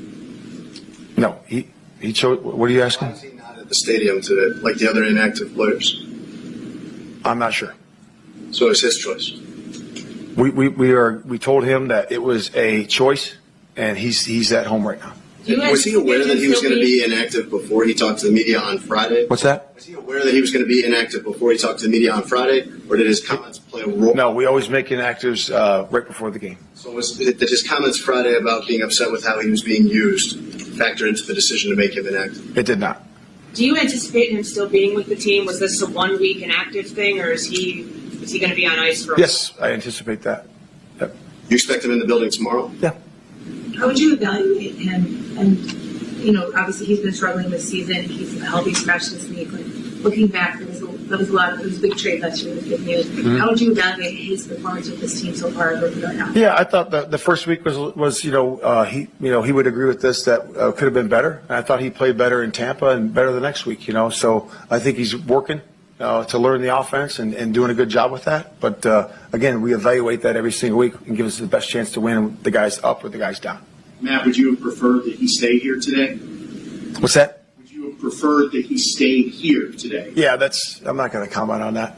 S9: No, he he chose. What are you asking?
S10: Why is he not at the stadium today, like the other inactive players?
S9: I'm not sure.
S10: So it's his choice.
S9: We we we are. We told him that it was a choice, and he's he's at home right now.
S10: Was he aware that he was going to be inactive before he talked to the media on Friday?
S9: What's that?
S10: Was he aware that he was going to be inactive before he talked to the media on Friday, or did his comments play a role?
S9: No, we always make inactives uh, right before the game.
S10: So was did his comments Friday about being upset with how he was being used factor into the decision to make him inactive?
S9: It did not.
S11: Do you anticipate him still being with the team? Was this a one-week inactive thing, or is he is he going to be on ice for a
S9: Yes, I anticipate that. Yep.
S10: You expect him in the building tomorrow?
S9: Yeah.
S13: How would you evaluate him? And, you know, obviously he's been struggling this season. He's a healthy scratch this week. Like, looking back, there was a, there was a lot of, there was a big trade last year with good news. Mm-hmm. How would you evaluate his performance with this team so far? Right now?
S9: Yeah, I thought the, the first week was, was you know, uh, he, you know, he would agree with this that uh, could have been better. And I thought he played better in Tampa and better the next week, you know. So I think he's working uh, to learn the offense and, and doing a good job with that. But, uh, again, we evaluate that every single week and give us the best chance to win the guys up or the guys down.
S12: Matt, would you have preferred that he stay here today?
S9: What's that?
S12: Would you have preferred that he stayed here today?
S9: Yeah, that's. I'm not going to comment on that.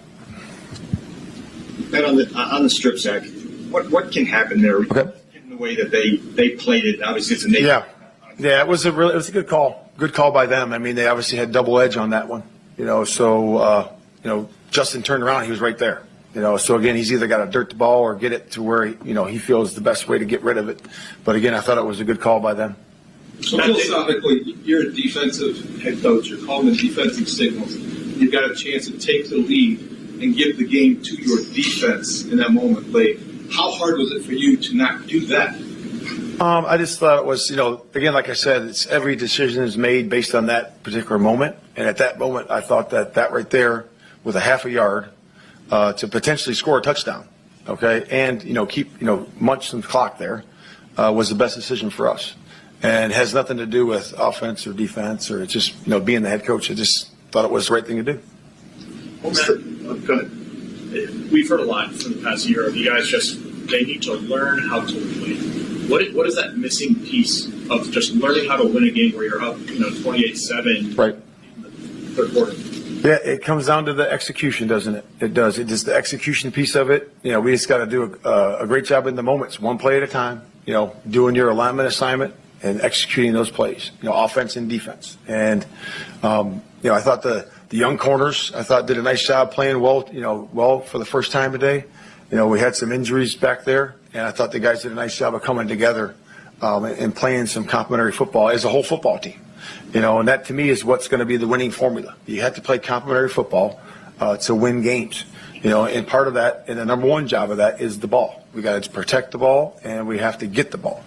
S12: And on the on the strip sack, what what can happen there?
S9: Okay.
S12: In the way that they, they played it, obviously it's a negative.
S9: Yeah, yeah, it was a really it was a good call. Good call by them. I mean, they obviously had double edge on that one. You know, so uh, you know, Justin turned around, he was right there. You know, so again, he's either got to dirt the ball or get it to where he, you know he feels the best way to get rid of it. But again, I thought it was a good call by them.
S14: So philosophically, you're a defensive head coach. You're calling the defensive signals. You've got a chance to take the lead and give the game to your defense in that moment late. How hard was it for you to not do that?
S9: Um, I just thought it was, you know, again, like I said, it's every decision is made based on that particular moment. And at that moment, I thought that that right there with a half a yard uh, to potentially score a touchdown, okay, and, you know, keep, you know, munch some clock there uh, was the best decision for us. And has nothing to do with offense or defense or it's just, you know, being the head coach. I just thought it was the right thing to do.
S12: Well, Matt, go ahead.
S15: We've heard a lot from the past year of you guys just, they need to learn how to win. What is, what is that missing piece of just learning how to win a game where you're up, you know, twenty-eight seven
S9: right.
S15: in the third quarter?
S9: Yeah, it comes down to the execution, doesn't it? It does. It just the execution piece of it. You know, we just got to do a, a great job in the moments, one play at a time. You know, doing your alignment assignment and executing those plays. You know, offense and defense. And um, you know, I thought the the young corners, I thought did a nice job playing well. You know, well for the first time today. You know, we had some injuries back there, and I thought the guys did a nice job of coming together um, and, and playing some complementary football as a whole football team. You know, and that to me is what's going to be the winning formula. You have to play complementary football uh, to win games. You know, and part of that, and the number one job of that is the ball. We got to protect the ball, and we have to get the ball.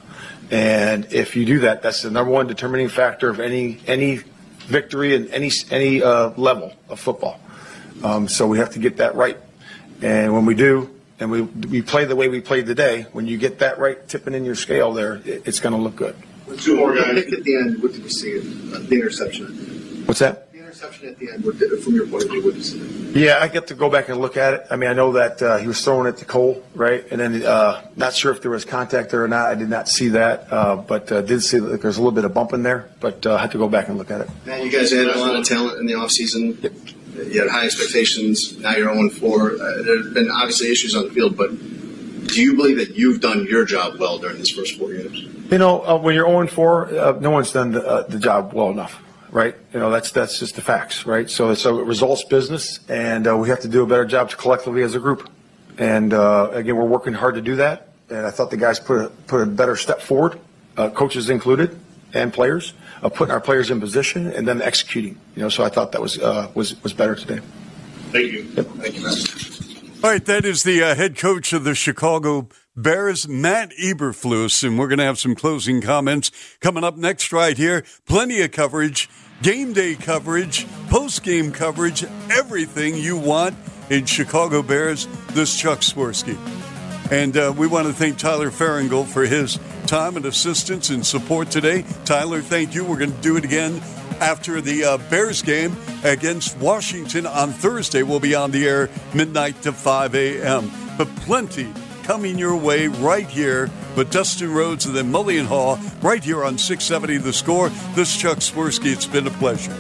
S9: And if you do that, that's the number one determining factor of any any victory in any any uh, level of football. Um, so we have to get that right. And when we do, and we we play the way we played today, when you get that right, tipping in your scale there, it, it's going to look good.
S10: Two more guys. Pick at the end. What did you see? Uh, the interception.
S9: What's that?
S10: The interception at the end. What did, from your point of view, what did you see?
S9: Yeah, I get to go back and look at it. I mean, I know that uh, he was throwing it to Cole, right? And then uh, not sure if there was contact there or not. I did not see that, uh, but uh, did see that there's a little bit of bump in there. But uh, I had to go back and look at it.
S10: Man, you guys had a lot of talent in the offseason. Yep. You had high expectations. Now you're oh and four. Uh, there have been obviously issues on the field, but do you believe that you've done your job well during these first four games?
S9: You know, uh, when you're oh and four, uh, no one's done the, uh, the job well enough, right? You know, that's that's just the facts, right? So it's a results business, and uh, we have to do a better job collectively as a group. And uh, again, we're working hard to do that. And I thought the guys put a, put a better step forward, uh, coaches included, and players, uh, putting our players in position and then executing. You know, so I thought that was uh, was was better today.
S15: Thank you.
S9: Yep.
S15: Thank you, Matt.
S1: All right, that is the uh, head coach of the Chicago Bears, Matt Eberflus, and we're going to have some closing comments coming up next right here. Plenty of coverage, game day coverage, post-game coverage, everything you want in Chicago Bears. This is Chuck Swirsky. And uh, we want to thank Tyler Farringold for his time and assistance and support today. Tyler, thank you. We're going to do it again after the uh, Bears game against Washington on Thursday. We'll be on the air midnight to five a.m. But plenty coming your way right here with Dustin Rhodes and then Mullion Hall right here on six seventy The Score. This is Chuck Swirsky. It's been a pleasure.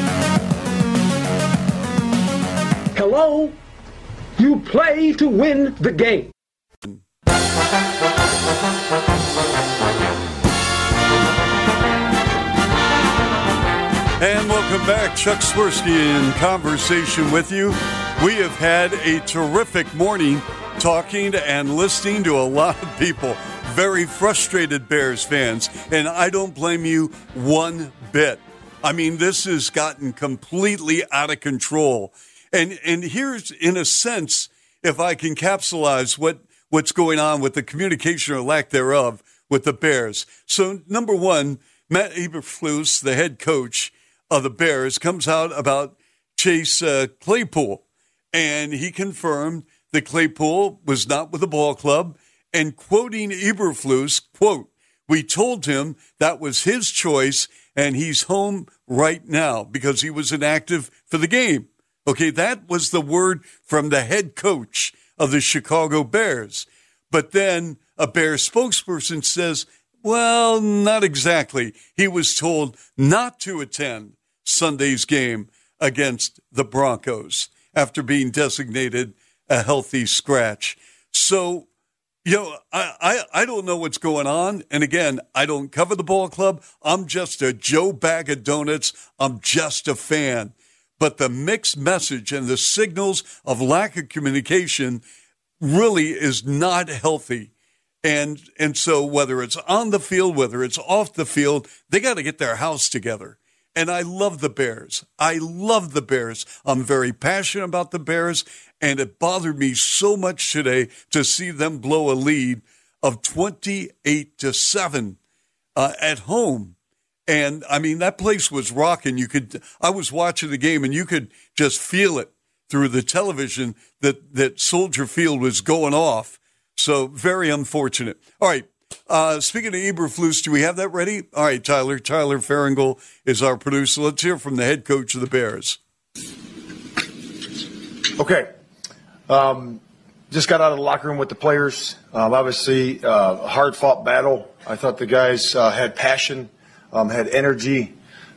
S5: Hello? You play to win the game.
S1: And welcome back. Chuck Swirsky in conversation with you. We have had a terrific morning talking and listening to a lot of people, very frustrated Bears fans, and I don't blame you one bit. I mean, this has gotten completely out of control. And and here's, in a sense, if I can capsulize what, what's going on with the communication or lack thereof with the Bears. So, number one, Matt Eberflus, the head coach of the Bears, comes out about Chase uh, Claypool, and he confirmed that Claypool was not with the ball club, and quoting Eberflus, quote, "We told him that was his choice, and he's home right now because he was inactive for the game." Okay, that was the word from the head coach of the Chicago Bears. But then a Bears spokesperson says, well, not exactly. He was told not to attend Sunday's game against the Broncos after being designated a healthy scratch. So, you know, I, I, I don't know what's going on. And again, I don't cover the ball club. I'm just a Joe Bag of Donuts. I'm just a fan. But the mixed message and the signals of lack of communication really is not healthy. And and so whether it's on the field, whether it's off the field, they got to get their house together. And I love the Bears. I love the Bears. I'm very passionate about the Bears. And it bothered me so much today to see them blow a lead of twenty-eight to seven uh, at home. And I mean, that place was rocking. You could, I was watching the game and you could just feel it through the television that, that Soldier Field was going off. So very unfortunate. All right. Uh, speaking of Eberflus, do we have that ready? All right, Tyler. Tyler Farringle is our producer. Let's hear from the head coach of the Bears.
S9: Okay. Um, just got out of the locker room with the players. Um, obviously, uh, a hard-fought battle. I thought the guys uh, had passion, um, had energy.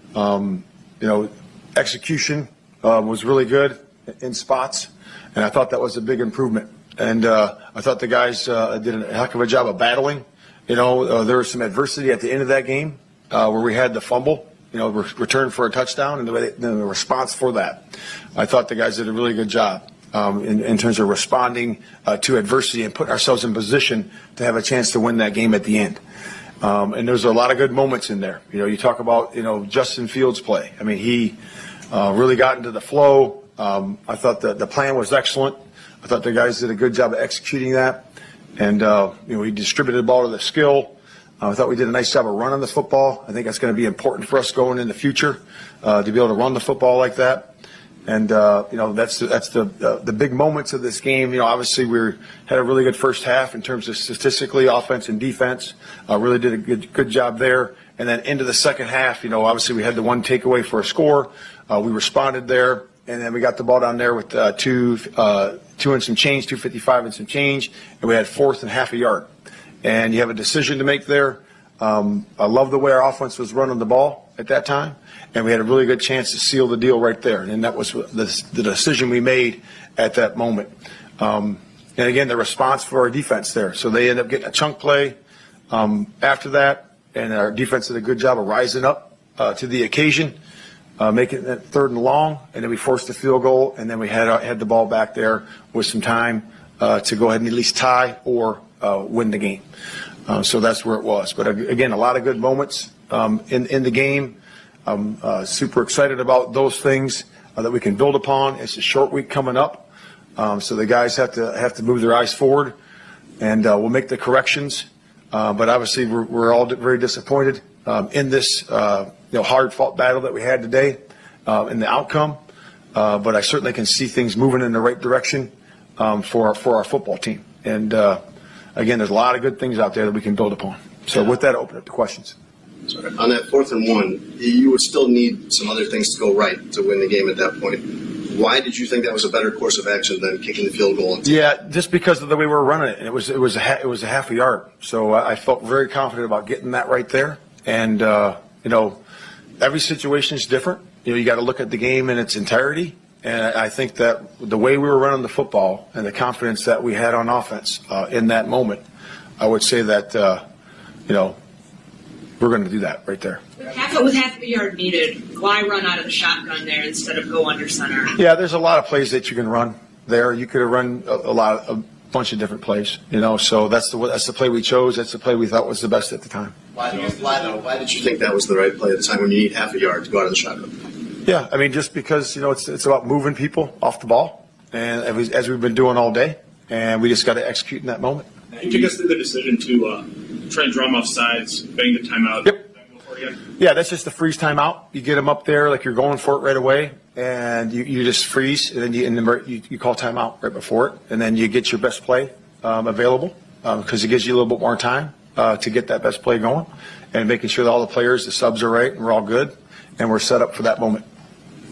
S9: Um, you know, execution uh, was really good in spots, and I thought that was a big improvement. And uh, I thought the guys uh, did a heck of a job of battling. You know, uh, there was some adversity at the end of that game uh, where we had the fumble, you know, re- return for a touchdown, and the, way they, the response for that. I thought the guys did a really good job um, in, in terms of responding uh, to adversity and putting ourselves in position to have a chance to win that game at the end. Um, and there's a lot of good moments in there. You know, you talk about, you know, Justin Fields' play. I mean, he uh, really got into the flow. Um, I thought the, the plan was excellent. I thought the guys did a good job of executing that. And, uh, you know, he distributed the ball to the skill. Uh, I thought we did a nice job of running the football. I think that's going to be important for us going in the future uh, to be able to run the football like that. And, uh, you know, that's the, that's the uh, the big moments of this game. You know, obviously we were, had a really good first half in terms of statistically, offense and defense. Uh, really did a good, good job there. And then into the second half, you know, obviously we had the one takeaway for a score. Uh, we responded there. And then we got the ball down there with uh, two, uh, two and some change, two fifty-five and some change, and we had fourth and half a yard. And you have a decision to make there. Um, I love the way our offense was running the ball at that time, and we had a really good chance to seal the deal right there. And that was the, the decision we made at that moment. Um, and again, the response for our defense there. So they ended up getting a chunk play um, after that, and our defense did a good job of rising up uh, to the occasion. Uh, making it third and long, and then we forced the field goal, and then we had uh, had the ball back there with some time uh, to go ahead and at least tie or uh, win the game. Uh, so that's where it was. But again, a lot of good moments um, in in the game. I'm uh, super excited about those things uh, that we can build upon. It's a short week coming up, um, so the guys have to have to move their eyes forward, and uh, we'll make the corrections. Uh, but obviously, we're, we're all very disappointed um, in this. Uh, You know, hard-fought battle that we had today uh, in the outcome, uh, but I certainly can see things moving in the right direction um, for our, for our football team. And uh, again, there's a lot of good things out there that we can build upon. So with that, I open up the questions.
S10: Sorry. On that fourth and one, you would still need some other things to go right to win the game at that point. Why did you think that was a better course of action than kicking the field goal?
S9: Yeah, just because of the way we were running it. It was it was a ha- it was a half a yard, so I felt very confident about getting that right there. And uh, you know. Every situation is different. You know, you got to look at the game in its entirety. And I think that the way we were running the football and the confidence that we had on offense uh, in that moment, I would say that, uh, you know, we're going to do that right there.
S11: Half with half a yard needed, why run out of the shotgun there instead of go under center?
S9: Yeah, there's a lot of plays that you can run there. You could have run a, a lot, a bunch of different plays. You know, so that's the that's the play we chose. That's the play we thought was the best at the time.
S10: Why, why, though? Why did you think that was the right play at the time when you need half a yard to go out of the shotgun?
S9: Yeah, I mean, just because, you know, it's it's about moving people off the ball, and as we've been doing all day, and we just got to execute in that moment.
S15: Can you take us through the decision to uh, try and draw them off sides, bang the timeout?
S9: Yep. Yeah, that's just a freeze timeout. You get them up there like you're going for it right away, and you, you just freeze, and then you, and then you you call timeout right before it, and then you get your best play um, available because um, it gives you a little bit more time uh, to get that best play going, and making sure that all the players, the subs are right, and we're all good, and we're set up for that moment.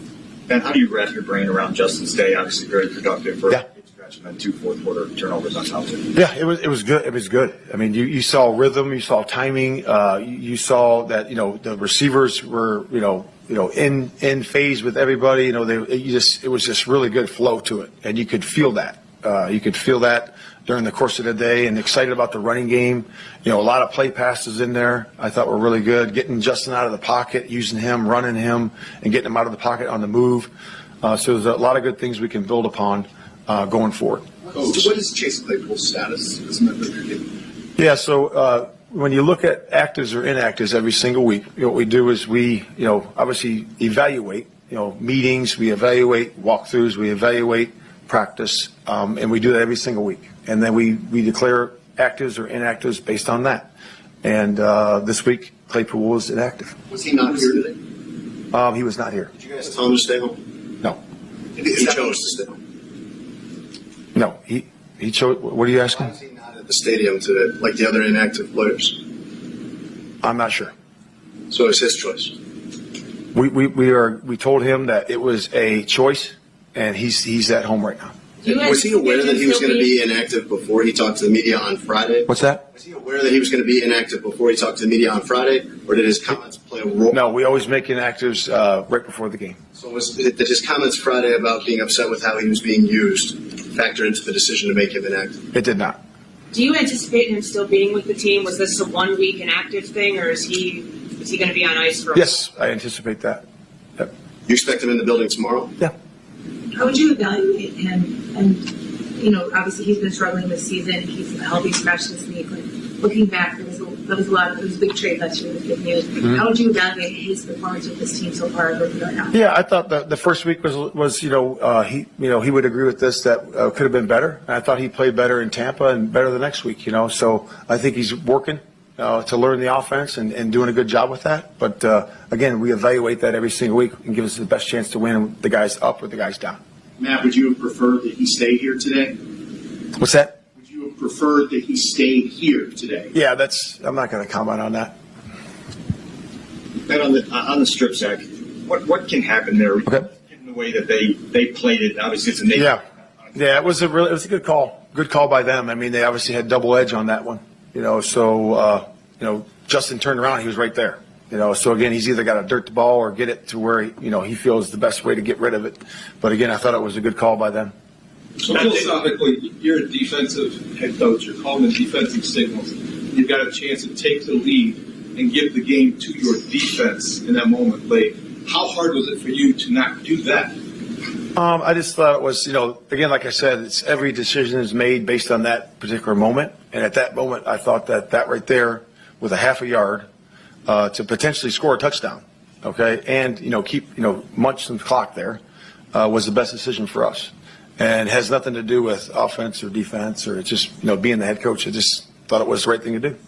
S12: Ben, how do you wrap your brain around Justin's day? Obviously, very productive for
S9: yeah.
S12: a stretch, and then two fourth quarter turnovers on top of it.
S9: Yeah, it was it was good. It was good. I mean, you, you saw rhythm, you saw timing, uh, you, you saw that you know the receivers were you know you know in in phase with everybody. You know, they you just it was just really good flow to it, and you could feel that. Uh, you could feel that during the course of the day, and excited about the running game. You know, a lot of play passes in there I thought were really good. Getting Justin out of the pocket, using him, running him, and getting him out of the pocket on the move. Uh, so there's a lot of good things we can build upon uh, going forward.
S10: Coach, what is Chase Claypool's status as a member of your team?
S9: Yeah, so uh, when you look at actives or inactives every single week, you know, what we do is we, you know, obviously evaluate, you know, meetings, we evaluate walkthroughs, we evaluate practice, um, and we do that every single week. And then we, we declare actives or inactives based on that. And uh, this week, Claypool was inactive.
S10: Was he not here today?
S9: Um, he was not here.
S10: Did you guys tell him to stay home?
S9: No.
S10: He chose to stay home.
S9: No, he he chose. What are you asking?
S10: Why is he not at the stadium today, like the other inactive players?
S9: I'm not sure.
S10: So it's his choice.
S9: We we we are. We told him that it was a choice, and he's he's at home right now.
S10: Was he aware that he was going to be inactive before he talked to the media on Friday?
S9: What's that?
S10: Was he aware that he was going to be inactive before he talked to the media on Friday, or did his comments play a role?
S9: No, we always make inactives uh, right before the game.
S10: So was, did his comments Friday about being upset with how he was being used factor into the decision to make him inactive?
S9: It did not.
S11: Do you anticipate him still being with the team? Was this a one-week inactive thing, or is he is he going to be on ice for a
S9: Yes, I anticipate that. Yep.
S10: You expect him in the building tomorrow?
S9: Yeah.
S13: How would you evaluate him? And, you know, obviously he's been struggling this season. He's a healthy scratch this week. Like, looking back, there was a, there was a lot of, there was a big trade last year with Good News. Mm-hmm. How would you evaluate his performance with this team so far? Right now?
S9: Yeah, I thought the, the first week was, was you know, uh, he you know, he would agree with this that uh, could have been better. And I thought he played better in Tampa and better the next week, you know. So I think he's working uh, to learn the offense and, and doing a good job with that. But, uh, again, we evaluate that every single week and give us the best chance to win the guys up or the guys down.
S15: Matt, would you have preferred that he stay here today?
S9: What's that?
S15: Would you have preferred that he stayed here today?
S9: Yeah, that's. I'm not going to comment on that.
S12: And on the on the strip sack, what what can happen there?
S9: Okay.
S12: In the way that they they played it, obviously it's a nation.
S9: Yeah, yeah, it was a really it was a good call. Good call by them. I mean, they obviously had double edge on that one. You know, so uh, you know, Justin turned around, he was right there. You know, so again, he's either got to dirt the ball or get it to where he, you know he feels the best way to get rid of it. But again, I thought it was a good call by them.
S14: So philosophically, you're a defensive head coach. You're calling the defensive signals. You've got a chance to take the lead and give the game to your defense in that moment. Like, how hard was it for you to not do that?
S9: Um, I just thought it was, you know, again, like I said, it's every decision is made based on that particular moment. And at that moment, I thought that that right there with a half a yard uh, to potentially score a touchdown, okay, and, you know, keep, you know, munch some clock there uh, was the best decision for us. And has nothing to do with offense or defense or it's just, you know, being the head coach. I just thought it was the right thing to do.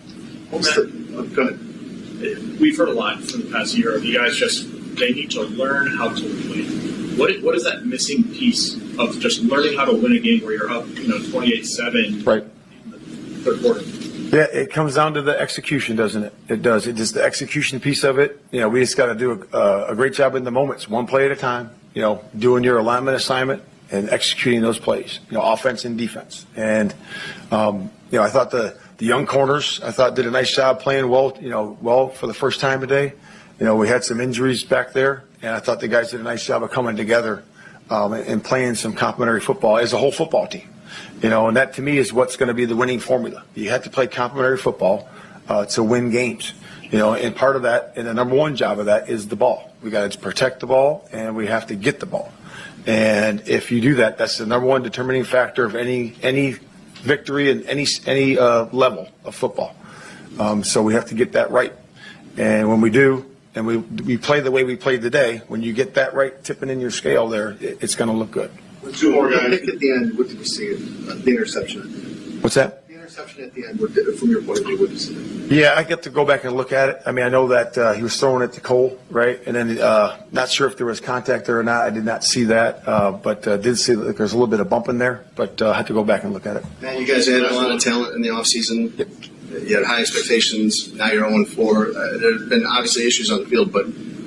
S15: Matt, go ahead. We've heard a lot for the past year of you guys just, they need to learn how to win. What What is that missing piece of just learning how to win a game where you're up, you know, twenty-eight seven
S9: right.
S15: in the third quarter?
S9: Yeah, it comes down to the execution, doesn't it? It does. It just the execution piece of it. You know, we just got to do a, a great job in the moments, one play at a time, you know, doing your alignment assignment and executing those plays, you know, offense and defense. And, um, you know, I thought the, the young corners, I thought did a nice job playing well, you know, well for the first time today. You know, we had some injuries back there, and I thought the guys did a nice job of coming together um, and, and playing some complementary football as a whole football team. You know, and that to me is what's going to be the winning formula. You have to play complementary football uh, to win games. You know, and part of that, and the number one job of that is the ball. We got to protect the ball, and we have to get the ball. And if you do that, that's the number one determining factor of any any victory in any any uh, level of football. Um, so we have to get that right. And when we do, and we we play the way we played today, when you get that right, tipping in your scale there, it, it's going to look good.
S10: Two more guys. At the end, what did you see? Uh, the interception.
S9: What's that?
S10: The interception at the end. What did, from your point of view, what did you see?
S9: Yeah, I get to go back and look at it. I mean, I know that uh, he was throwing it to Cole, right? And then uh, not sure if there was contact there or not. I did not see that, uh, but uh, did see that there's a little bit of bump in there. But uh, I had to go back and look at it.
S10: Man, you guys had a lot of talent in the offseason. Yep. You had high expectations. Now you're oh and four. Uh, there have been obviously issues on the field, but do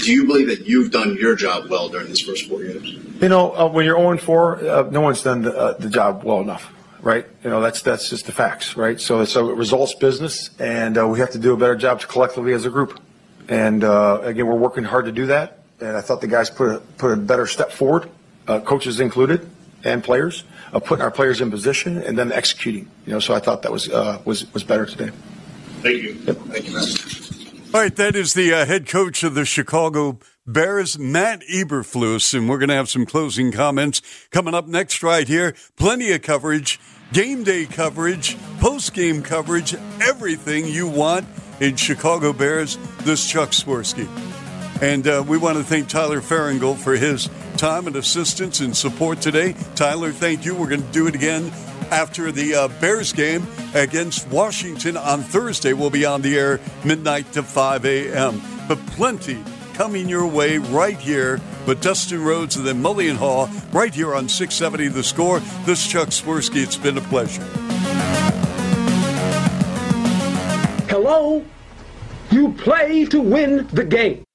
S10: do you believe that you've done your job well during this first four games?
S9: You know, uh, when you're oh and four, uh, no one's done the, uh, the job well enough, right? You know, that's that's just the facts, right? So it's a results business, and uh, we have to do a better job collectively as a group. And uh, again, we're working hard to do that. And I thought the guys put a, put a better step forward, uh, coaches included, and players, uh, putting our players in position and then executing. You know, so I thought that was uh, was was better today.
S15: Thank you.
S9: Yep.
S10: Thank you, Matt.
S1: All right, that is the uh, head coach of the Chicago Bears, Matt Eberflus, and we're going to have some closing comments coming up next right here. Plenty of coverage, game day coverage, post-game coverage, everything you want in Chicago Bears. This is Chuck Swirsky. And uh, we want to thank Tyler Farringold for his time and assistance and support today. Tyler, thank you. We're going to do it again after the uh, Bears game against Washington on Thursday. We'll be on the air midnight to five a.m. But plenty coming your way right here with Dustin Rhodes and then Mully and Haugh right here on six seventy The Score. This is Chuck Swirsky. It's been a pleasure.
S5: Hello? You play to win the game.